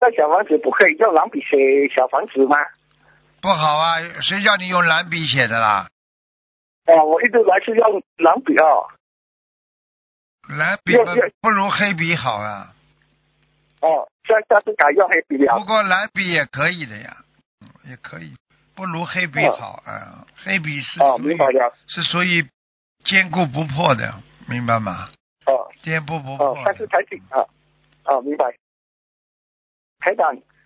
小房子不可以用蓝笔写小房子吗？ 不好啊，谁叫你用蓝笔写的啦？ 我一直来是用蓝笔哦。 蓝笔不如黑笔好啊。 下次改用黑笔了。 不过蓝笔也可以的呀，也可以，不如黑笔好啊。黑笔是明白了， 是属于坚固不破的，明白吗？坚固不破。 下次才行明白。台长，